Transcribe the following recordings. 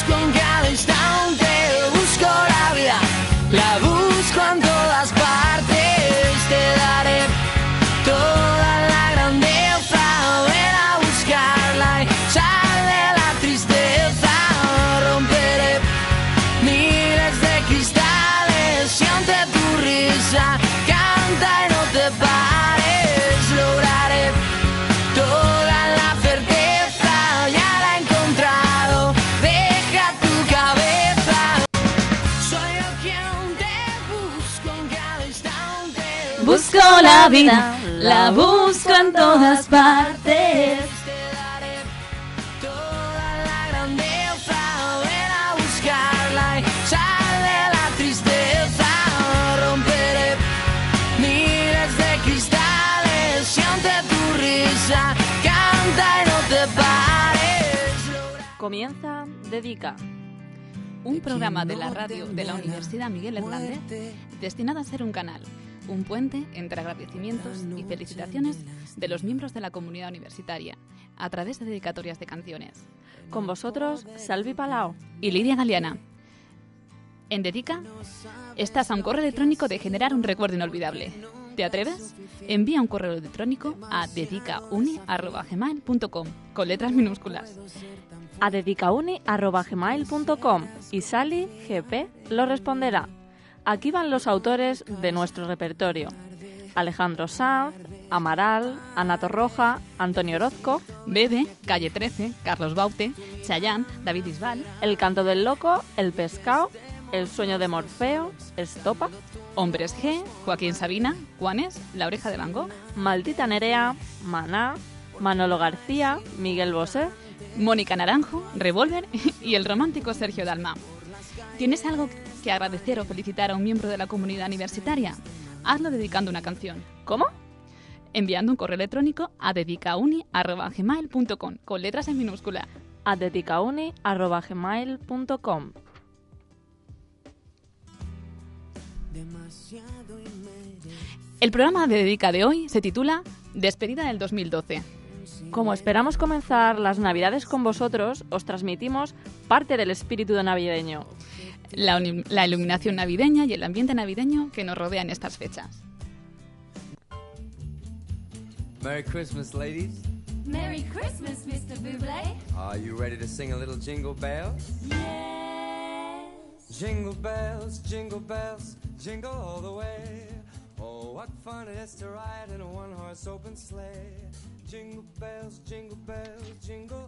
busco en cada instante, busco la vida, la busco en todas partes. Te daré toda la grandeza, ven a buscarla y sal de la tristeza. Romperé miles de cristales, siente tu risa, canta y no te pares. Lograré toda la certeza, ya la he encontrado, deja tu cabeza. Soy yo quien te busco en cada instante. Busco la vida, la busco en todas partes. Te daré toda la grandeza, ven a buscarla y sal de la tristeza. Romperé miles de cristales, siente tu risa, canta y no te pares. Comienza Dedica, Un programa de la radio de la Universidad Miguel Hernández destinado a ser un canal, un puente entre agradecimientos y felicitaciones de los miembros de la comunidad universitaria a través de dedicatorias de canciones. con vosotros Salvi Palau. Y Lidia Galeana. En Dedica, estás a un correo electrónico de generar un recuerdo inolvidable. ¿Te atreves? Envía un correo electrónico a dedicauni@gmail.com con letras minúsculas. A dedicauni@gmail.com y Sally GP lo responderá. Aquí van los autores de nuestro repertorio: Alejandro Sanz, Amaral, Ana Torroja, Antonio Orozco, Bebe, Calle 13, Carlos Baute, Chayanne, David Bisbal, El canto del loco, El pescado, El sueño de Morfeo, Estopa, Hombres G, Joaquín Sabina, Juanes, La oreja de Van Gogh, Maldita Nerea, Maná, Manolo García, Miguel Bosé. Mónica Naranjo, Revolver y el romántico Sergio Dalma. ¿Tienes algo que agradecer o felicitar a un miembro de la comunidad universitaria? Hazlo dedicando una canción. ¿Cómo? Enviando un correo electrónico a dedicauni@gmail.com con letras en minúscula. A dedicauni@gmail.com. El programa de Dedica de hoy se titula Despedida del 2012. Como esperamos comenzar las Navidades con vosotros, os transmitimos parte del espíritu navideño. La iluminación navideña y el ambiente navideño que nos rodea en estas fechas. Merry Christmas, ladies. Merry Christmas, Mr. Bublé. Are you ready to sing a little Jingle Bells? Yes. Jingle bells, jingle all the way. Oh, what fun it is to ride in a one-horse open sleigh. Jingle bells, jingle.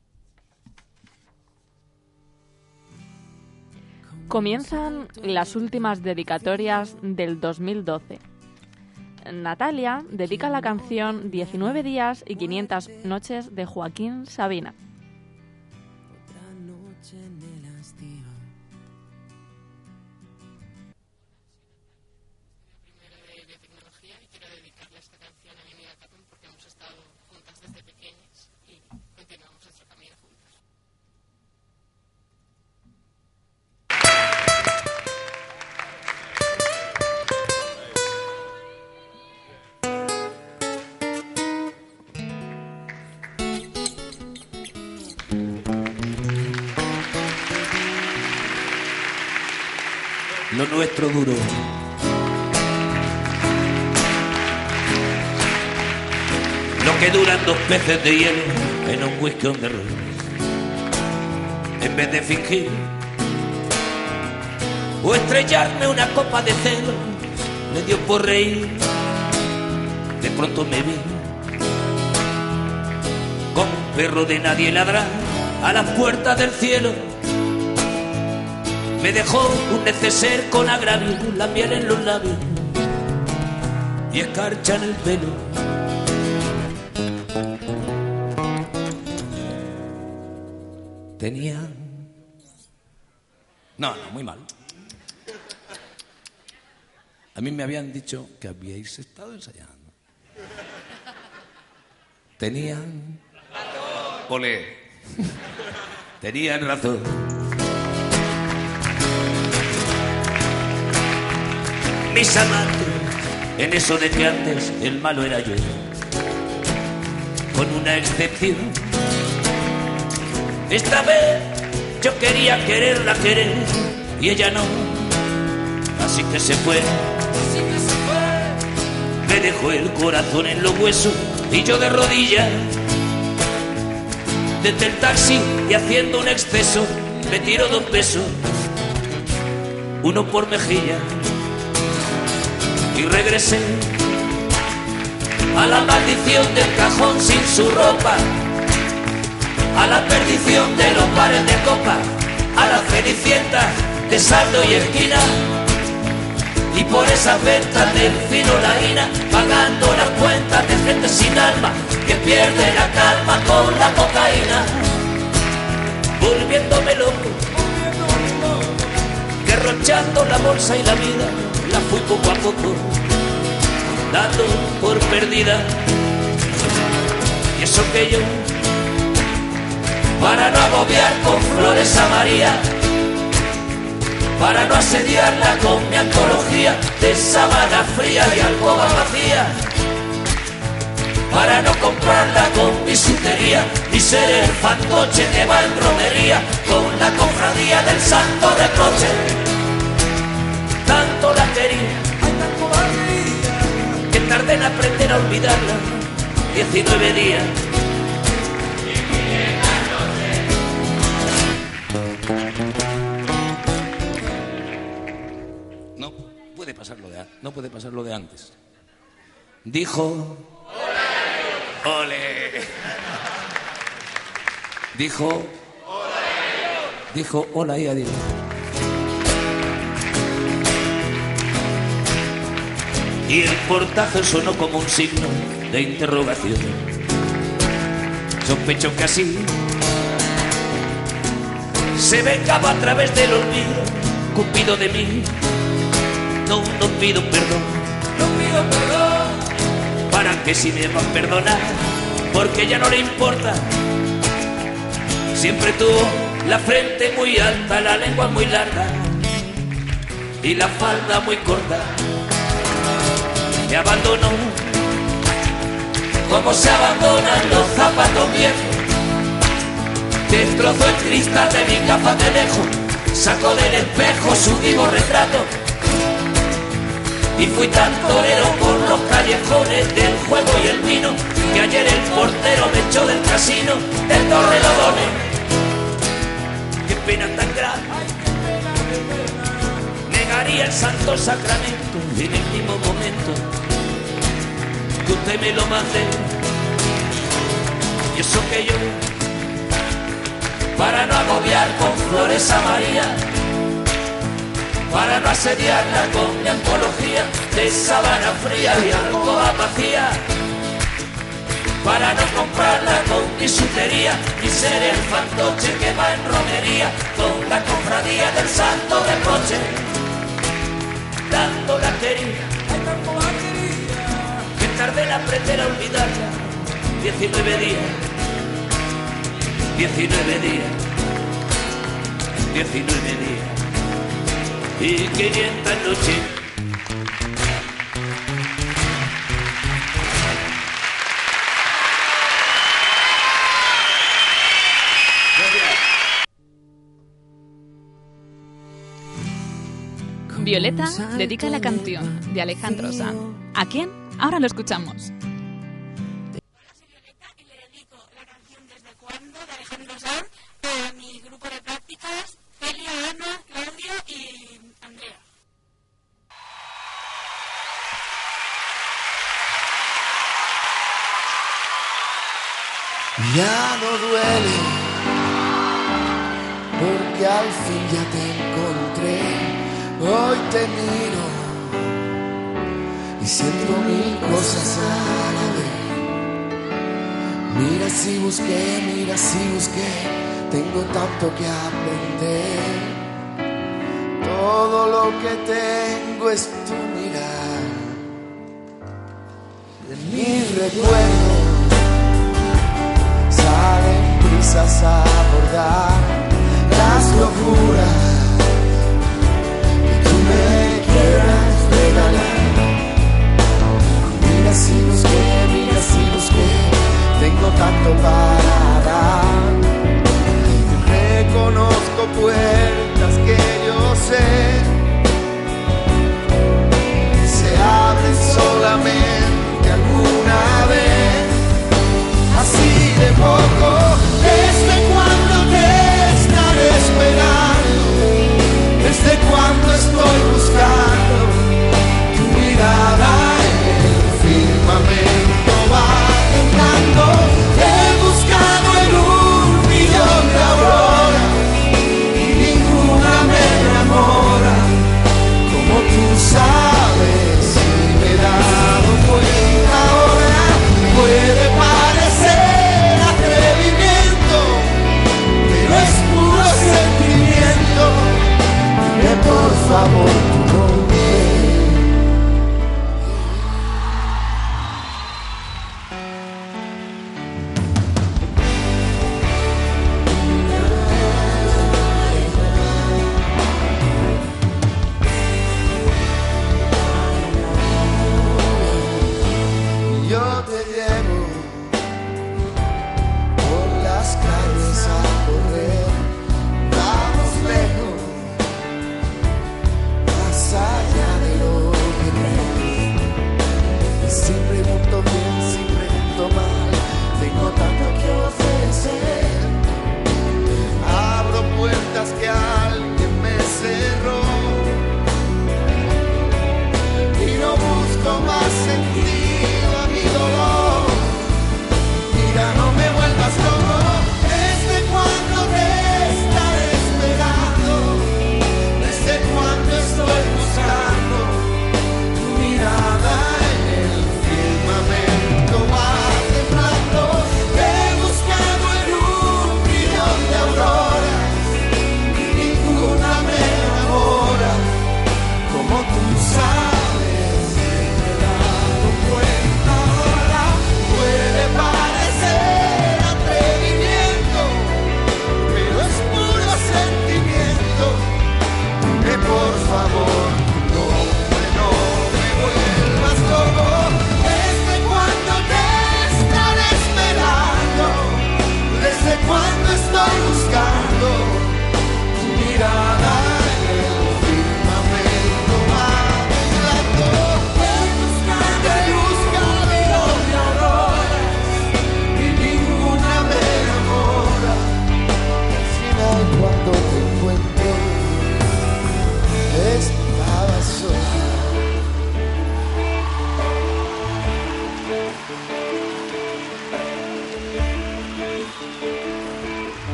Comienzan las últimas dedicatorias del 2012. Natalia dedica la canción 19 días y 500 noches de Joaquín Sabina. Otra noche en el hastío. Primero de tecnología y quiero dedicarle esta canción a mi amiga Catón porque hemos estado juntas desde pequeñas y continuamos nuestro camino juntos. Lo nuestro duro. Lo que duran 2 peces de hielo en un whisky on the road. En vez de fingir o estrellarme una copa de celos, me dio por reír. De pronto me vi como un perro de nadie ladrar a las puertas del cielo. Me dejó un neceser con agravio, la miel en los labios y escarcha en el pelo. Tenía... No, muy mal. A mí me habían dicho que habíais estado ensayando. Tenían... Olé. Tenían razón. Mis amantes, en eso de que antes el malo era yo, con una excepción. Esta vez Yo quería quererla querer y ella no, así que se fue. Me dejó el corazón en los huesos y yo de rodillas. Desde el taxi y haciendo un exceso me tiro 2 besos, uno por mejilla, y regresé a la maldición del cajón sin su ropa, a la perdición de los bares de copa, a las cenicientas de saldo y esquina, y por esas ventas del fino laína, pagando las cuentas de gente sin alma que pierde la calma con la cocaína, volviéndome loco, derrochando la bolsa y la vida, la fui poco a poco dando por perdida. Y eso que yo, para no agobiar con flores a María, para no asediarla con mi antología de sábana fría y alcoba vacía, para no comprarla con bisutería, ni ser el fantoche que va en romería con la cofradía del santo reproche. Tanto la quería, que tardé en aprender a olvidarla, 19 días. No puede pasar lo de antes. Dijo... ¡Ole! Dijo... Dijo hola y adiós. Y el portazo sonó como un signo de interrogación. Sospecho que así se vengaba a través del olvido, Cupido de mí. No pido perdón, para que si me va a perdonar, porque ya no le importa. Siempre tuvo la frente muy alta, la lengua muy larga y la falda muy corta. Me abandonó como se abandonan los zapatos viejos. Destrozó el cristal de mi gafas de lejos, sacó del espejo su vivo retrato. Y fui tan torero por los callejones del juego y el vino, que ayer el portero me echó del casino de Torrelodones. Qué pena tan grave, negaría el santo sacramento en el mismo momento que usted me lo mande. Y eso que yo, para no agobiar con flores a María, para no asediarla con mi antología de sábana fría y alcoba vacía, para no comprarla con bisutería, ni ser el fantoche que va en romería con la cofradía del santo reproche. Tanto la quería, que tardé en aprender a olvidarla, 19 días, 19 días, 19 días y 500 noches. Violeta dedica la canción de Alejandro Sanz. ¿A quién? Ahora lo escuchamos. Hola, soy Violeta y le dedico la canción Desde Cuándo de Alejandro Sanz a mi grupo de prácticas, Celia, Ana, Claudio y Andrea. Ya no duele, porque al fin ya te encontré. Hoy te miro y siento mil cosas a la vez. Mira si busqué, tengo tanto que aprender. Todo lo que tengo es tu mirar. De mis recuerdos salen brisas a abordar las locuras que tú me quieras regalar. Mira si busqué, tengo tanto para dar. Reconozco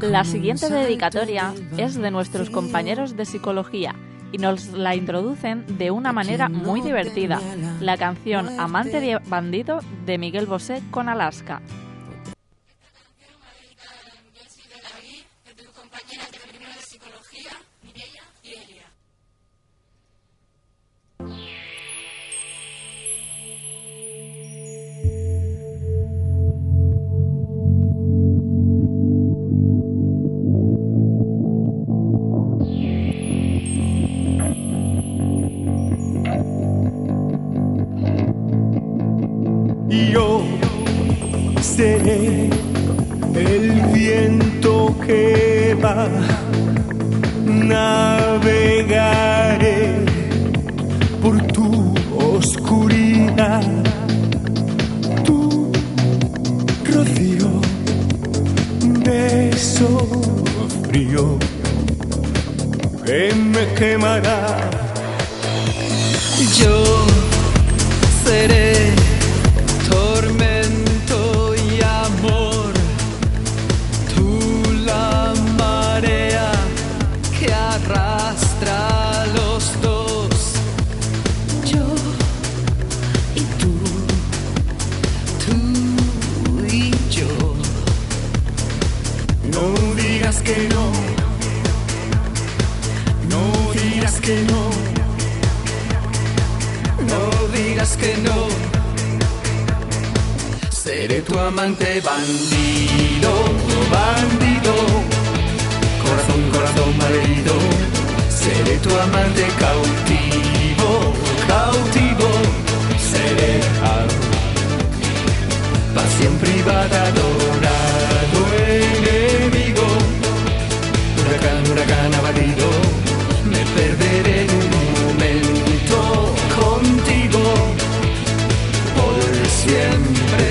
La siguiente dedicatoria es de nuestros compañeros de psicología y nos la introducen de una manera muy divertida, la canción Amante de bandido de Miguel Bosé con Alaska. Yo seré el viento que va, navegaré por tu oscuridad, tu rocío, beso frío que me quemará. Yo seré tormento y amor, tú la marea que arrastra a los dos. Yo y tú y yo. No digas que no, no digas que no, no digas que no. Seré tu amante bandido, bandido, corazón, corazón malherido. Seré tu amante cautivo, cautivo. Seré pasión privada, adorado enemigo. Huracán, huracán abatido. Me perderé en un momento contigo por siempre.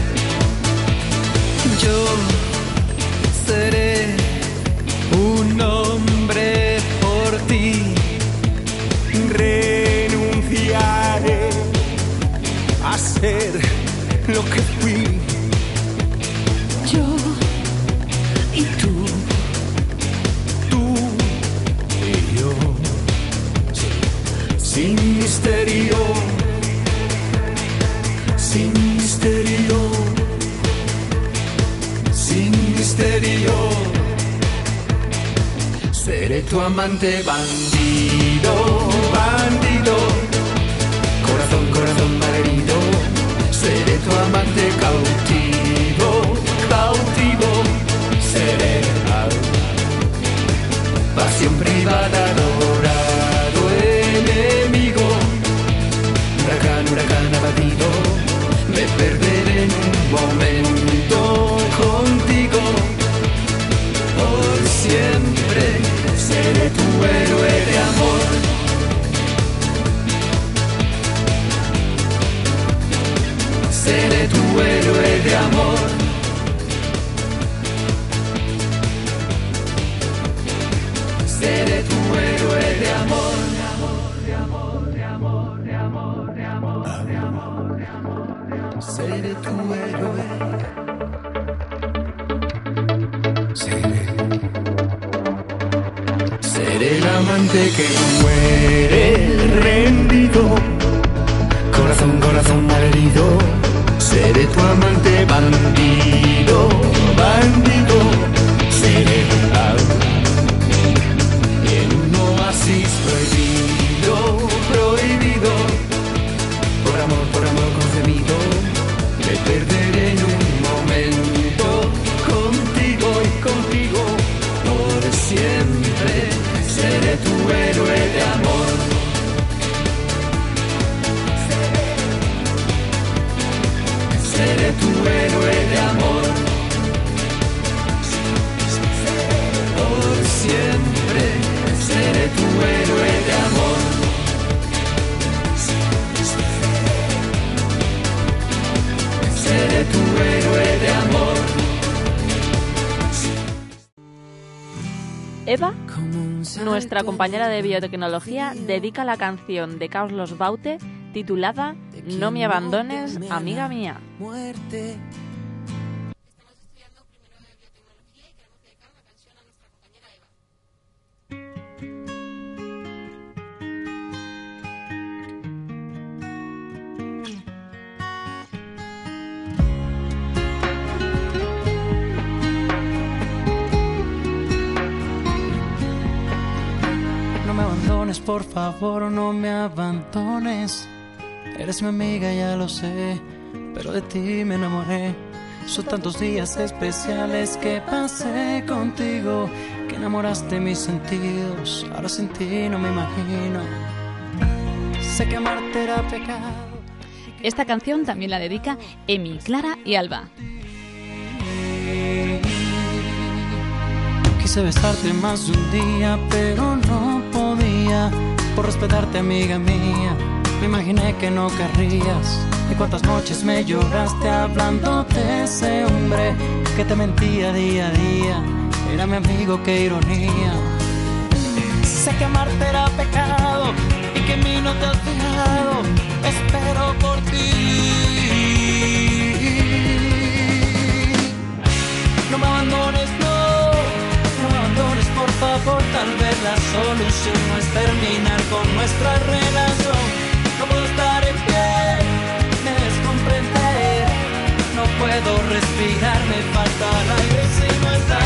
Yo seré un hombre por ti. renunciaré a ser lo que fui. Yo y tú y yo, sin misterio, sin misterio, sin misterio. Seré tu amante bandido, bandido, corazón, corazón malherido. Seré tu amante cautivo, cautivo. Seré pasión privada, adorado enemigo. Huracán, huracán abatido. Me perderé en un momento contigo. Por siempre seré tu héroe de amor. Seré tu héroe de amor. Seré tu héroe de amor. Seré tu héroe. Seré el amante que muere rendido. Corazón, corazón malherido. Seré tu amante bandido, bandido. Seré en un oasis prohibido, prohibido. Por amor concebido. Me perderé en un momento contigo y contigo. Por siempre seré tu héroe de amor. Seré tu héroe de amor. Por siempre seré tu héroe de amor. Seré tu héroe de amor. Eva, nuestra compañera de biotecnología, dedica la canción de Carlos Baute titulada No me abandones, amiga mía. Muerte. por favor no me abandones. Eres mi amiga, ya lo sé, pero de ti me enamoré. Son tantos días especiales que pasé contigo, que enamoraste mis sentidos. Ahora sin ti no me imagino. Sé que amarte era pecado. Esta canción también la dedica Emi, Clara y Alba. Quise besarte más de un día, pero no podía. Por respetarte, amiga mía, me imaginé que no querrías. Y cuántas noches me lloraste hablando de ese hombre que te mentía día a día. Era mi amigo, qué ironía. Sé que amarte era pecado y que en mí no te has fijado. Espero por ti. No me abandones, no me abandones, por favor. Tal vez la solución no es terminar con nuestra relación. No puedo estar en pie, me debes comprender. No puedo respirar, me falta el aire si no estás.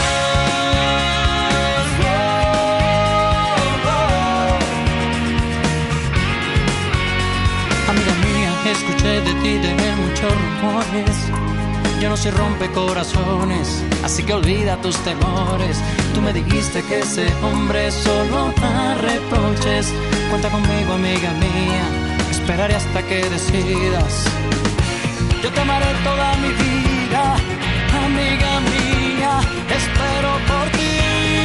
Amiga mía, escuché de ti de muchos rumores. Yo no soy rompecorazones, así que olvida tus temores. Tú me dijiste que ese hombre solo da reproches. Cuenta conmigo, amiga mía, esperaré hasta que decidas. Yo te amaré toda mi vida, amiga mía, espero por ti.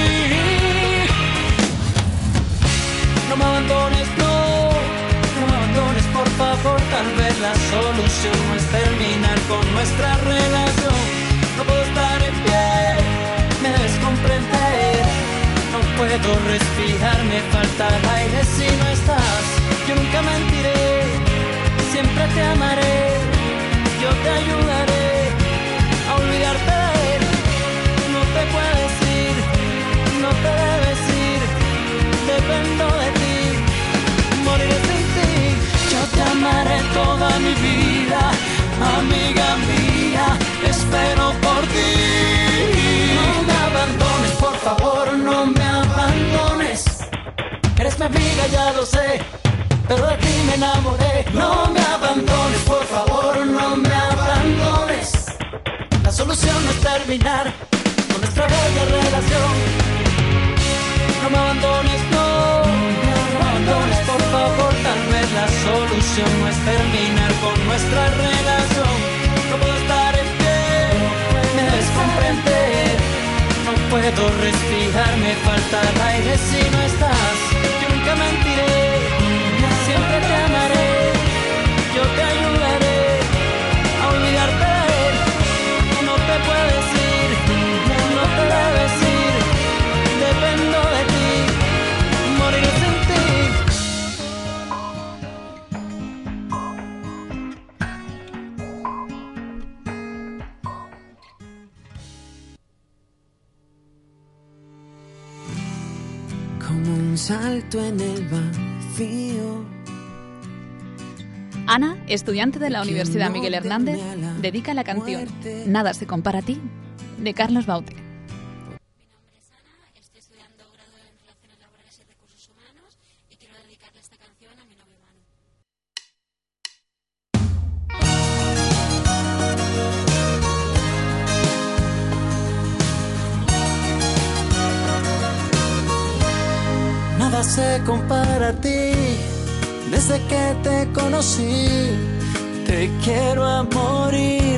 No me abandones, no me abandones, por favor. Tal vez la solución no es terminar con nuestra relación. No puedo estar en pie, me debes comprender. No puedo respirar, me falta el aire si no estás. Yo nunca mentiré, siempre te amaré. Yo te ayudaré a olvidarte de él. No te puedes ir, no te debes ir. Dependo de ti, moriré sin ti. Yo te amaré toda mi vida, amiga mía, espero por ti. No me abandones, por favor, no me abandones. Eres mi amiga, ya lo sé, pero de ti me enamoré. No me abandones, por favor, no me abandones. La solución no es terminar con nuestra bella relación. No me abandones, no me abandones, por favor. Tal vez la solución no es terminar con nuestra relación. No puedo estar en pie, me debes comprender. No puedo respirar, me falta el aire si no estás. Yo nunca mentiré, siempre te amaré. Yo te ayudaré a olvidarte de él. No te puedes ir, no te debes ir. Dependo de ti, moriré sin ti. Como un salto en el vacío. Ana, estudiante de la Universidad Miguel Hernández, dedica la canción Nada se compara a ti, de Carlos Baute. Mi nombre es Ana, estoy estudiando grado en Relaciones Laborales y Recursos Humanos y quiero dedicarle esta canción a mi novio Manu. Nada se compara a ti, desde que te conocí, te quiero a morir.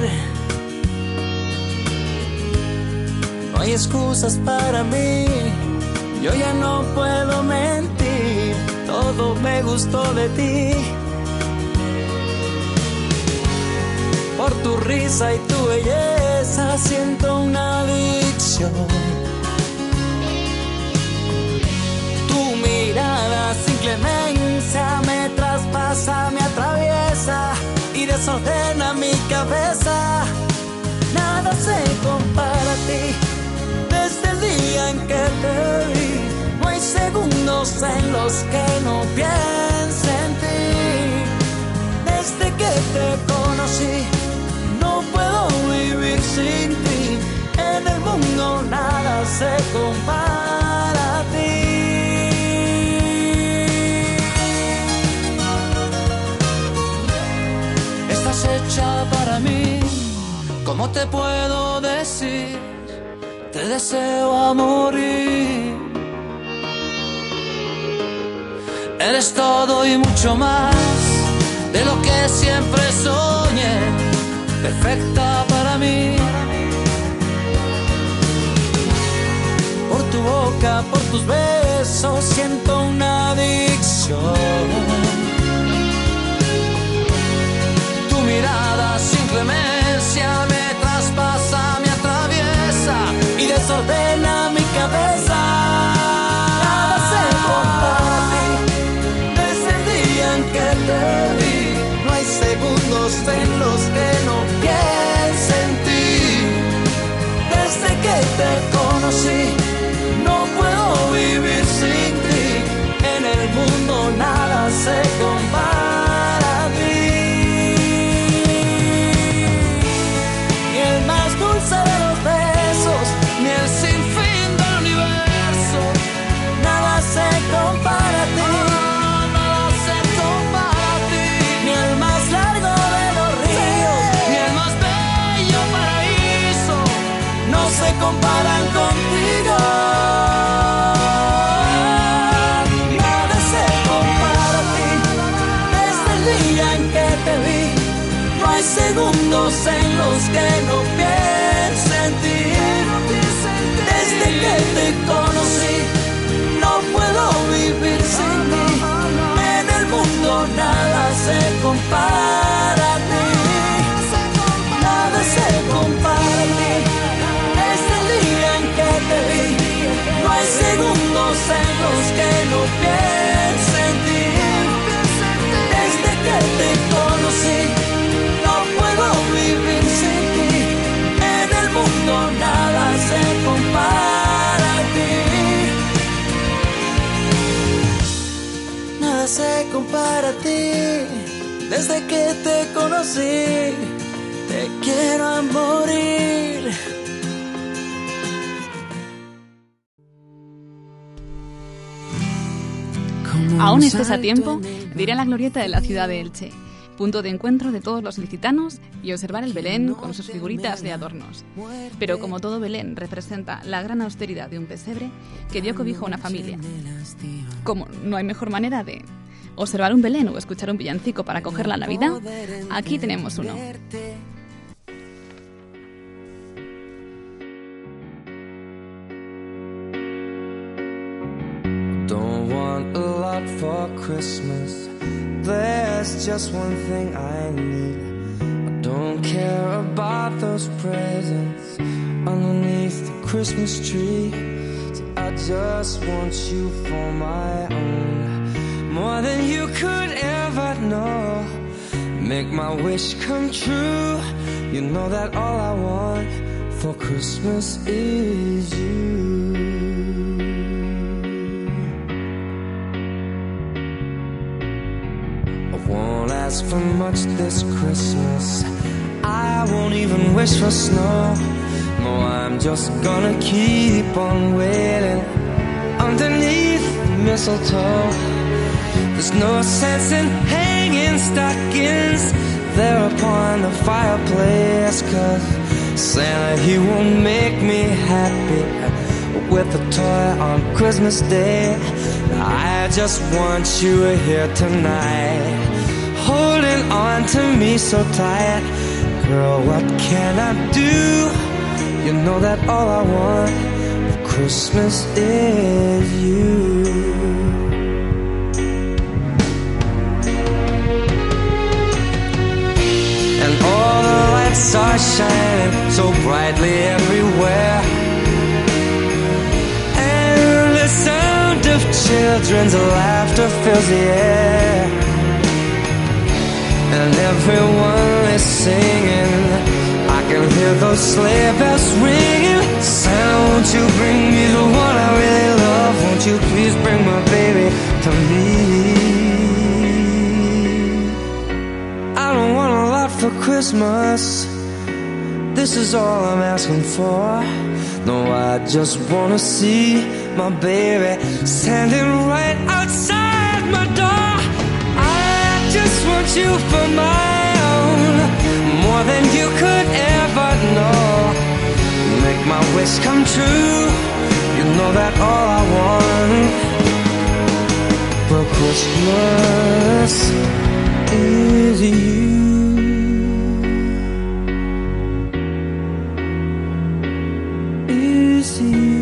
No hay excusas para mí, yo ya no puedo mentir, todo me gustó de ti. Por tu risa y tu belleza siento una adicción. Tu mirada sin clemencia me traspasa, me atraviesa y desordena mi cabeza. Nada se compara a ti, desde el día en que te vi. No hay segundos en los que no piense en ti. Desde que te conocí, no puedo vivir sin ti. En el mundo nada se compara a ti. ¿Cómo te puedo decir? Te deseo a morir. Eres todo y mucho más de lo que siempre soñé, perfecta para mí. Por tu boca, por tus besos, siento una adicción. Tu mirada sin clemencia me traspasa, me atraviesa y desordena mi cabeza. Nada sé para ti, desde el día en que te vi. No hay segundos en los que no piense en ti. Desde que te conocí, no puedo vivir sin ti. En el mundo nada se compara a ti. Ni el más dulce de los besos, ni el sinfín del universo, nada se compara a ti. Nada se compara a ti. Ni el más largo de los ríos, ni el más bello paraíso, no se comparan contigo. Nada se compara a ti. Desde el día en que te vi, no hay segundos en los que no piense en ti. Desde que te conocí, no puedo vivir sin ti. En el mundo nada se compara a ti. Nada se compara a ti. Desde el día en que te vi, no hay segundos en los que no piense en ti. Desde que te conocí, no puedo vivir sin ti. En el mundo nada se compara a ti. Nada se compara a ti. Desde que te conocí, te quiero a morir. Aún estés a tiempo de ir a la glorieta de la ciudad de Elche, punto de encuentro de todos los ilicitanos, y observar el Belén con sus figuritas de adornos. Pero como todo Belén representa la gran austeridad de un pesebre que dio cobijo a una familia, como no hay mejor manera de observar un Belén o escuchar un villancico para acoger la Navidad, aquí tenemos uno. Don't want a lot for Christmas. There's just one thing I need. I don't care about those presents underneath the Christmas tree. So I just want you for my own, more than you could ever know. Make my wish come true. You know that all I want for Christmas is you. Won't ask for much this Christmas. I won't even wish for snow. No, I'm just gonna keep on waiting underneath the mistletoe. There's no sense in hanging stockings there upon the fireplace, 'cause Santa, he won't make me happy with a toy on Christmas Day. I just want you here tonight, holding on to me so tight. Girl, what can I do? You know that all I want for Christmas is you. And all the lights are shining so brightly everywhere, and the sound of children's laughter fills the air, and everyone is singing. I can hear those sleigh bells ringing. Santa, won't you bring me the one I really love? Won't you please bring my baby to me? I don't want a lot for Christmas. This is all I'm asking for. No, I just wanna see my baby standing right outside my door. I just want you for my own, more than you could ever know. my wish come true. You know that all I want for Christmas is you. Is you.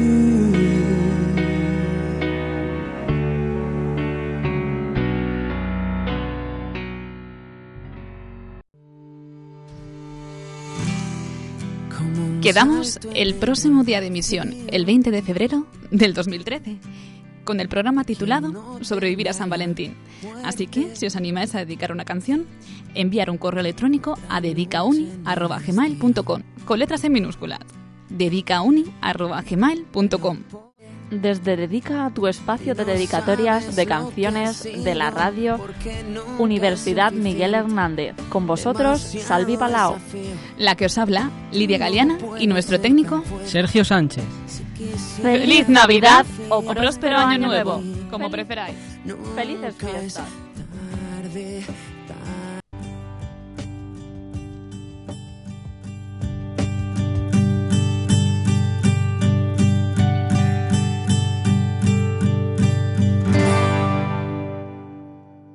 Quedamos el próximo día de emisión, el 20 de febrero del 2013, con el programa titulado Sobrevivir a San Valentín. Así que, si os animáis a dedicar una canción, enviar un correo electrónico a dedicauni@gmail.com, con letras en minúsculas. dedicauni@gmail.com. Desde Dedica, tu espacio de dedicatorias de canciones de la radio, Universidad Miguel Hernández. Con vosotros, Salvi Palao. La que os habla, Lidia Galeana, y nuestro técnico, Sergio Sánchez. ¡Feliz Navidad o próspero Año Nuevo, como preferáis! ¡Felices fiestas!